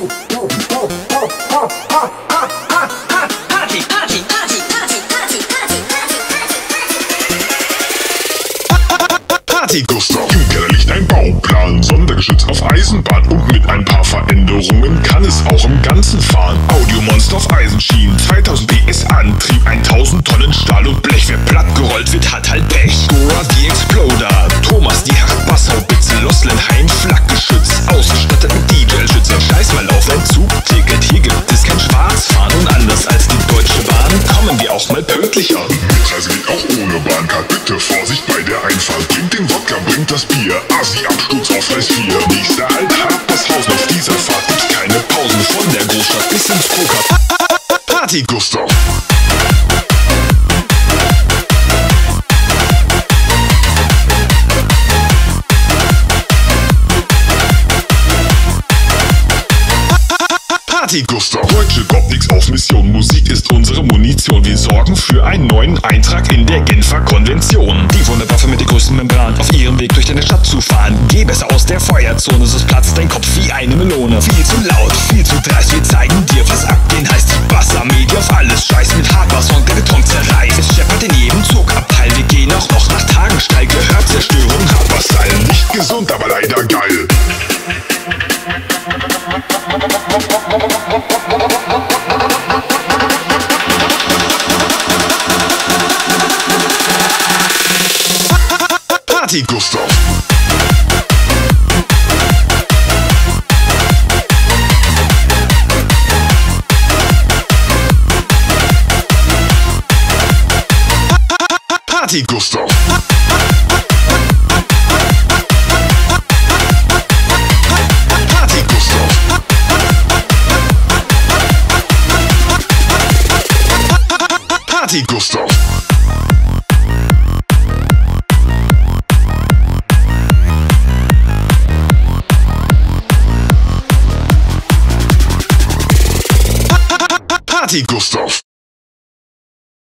Party Gustav. Im Keller liegt ein Bauplan, Sondergeschütz auf Eisenbahn und mit ein paar Veränderungen kann es auch im Ganzen fahren. Audiomonster auf Eisenschienen, 2000 PS Antrieb, 1000 Tonnen Stahl und Blech. Wer platt gerollt wird, hat halt Pech. Gora the Exploder, Thomas die Basshaubitze, Loslenheim Flakgeschütz, ausgestattet mit DJ-Schützer. Scheiß mal auf ein Zugticket, hier gibt es kein Schwarzfahren und anders als die Deutsche Bahn kommen wir auch mal pünktlich an. Mitreise geht auch ohne Bahncard, bitte Vorsicht bei der Einfahrt. Bringt den Wodka, bringt das Bier, Asi-Absturz auf Gleis 4. Nächster Halt, Harpershausen, auf dieser Fahrt gibt's keine Pausen von der Großstadt bis ins Poker. Party Gustav. Party Gustav. Deutsche Gott nix auf Mission, Musik ist unsere Munition. Wir sorgen für einen neuen Eintrag in der Genfer Konvention. Die Wunderwaffe mit der größten Membran, auf ihrem Weg durch deine Stadt zu fahren. Geh besser aus der Feuerzone, sonst platzt dein Kopf wie eine Melone. Viel zu laut, viel zu dreist, wir zeigen dir, was abgehen heißt. Die Basser-Media auf alles Scheiß mit Hardbass und der Beton zerreißt. Es scheppert in jedem Zugabteil, wir gehen auch noch nach Tagensteil. Gehört Zerstörung, Hardbass-Style, nicht gesund, aber leider geil. Party Gustav. Party Gustav. Party Gustav. Party Gustav. Party Gustav.